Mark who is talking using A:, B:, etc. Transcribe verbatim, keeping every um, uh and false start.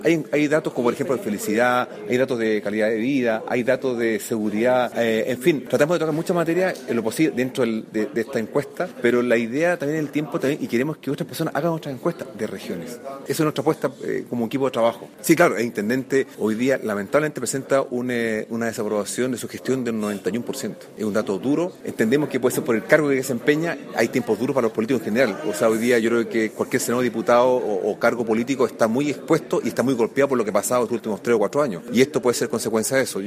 A: Hay, hay datos como por ejemplo de felicidad, hay datos de calidad de vida, hay datos de seguridad, eh, en fin, tratamos de tocar mucha materia en lo posible dentro del, de, de esta encuesta, pero la idea también en el tiempo también, y queremos que otras personas hagan otras encuestas de regiones. Esa es nuestra apuesta eh, como equipo de trabajo. Sí, claro, el intendente hoy día lamentablemente presenta un, eh, una desaprobación de su gestión del noventa y uno por ciento. Es un dato duro, entendemos que puede ser por el cargo que desempeña, hay tiempos duros para los políticos en general. O sea, hoy día yo creo que cualquier senador, diputado o, o cargo político está muy expuesto y está muy golpeado por lo que ha pasado en los últimos tres o cuatro años. Y esto puede ser consecuencia de eso.